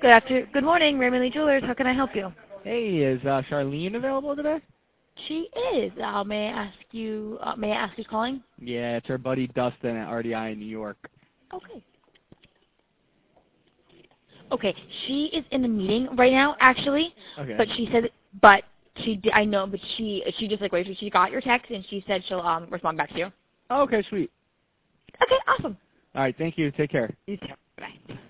Good morning, Raymond Lee Jewelers. How can I help you? Hey, is Charlene available today? She is. May I ask who's calling? Yeah, it's her buddy Dustin at RDI in New York. Okay. Okay, she is in the meeting right now, actually. Okay. But she said, I know, but she just like waited. She got your text and she said she'll respond back to you. Oh, okay, sweet. Okay, awesome. All right, thank you. Take care. You too. Bye.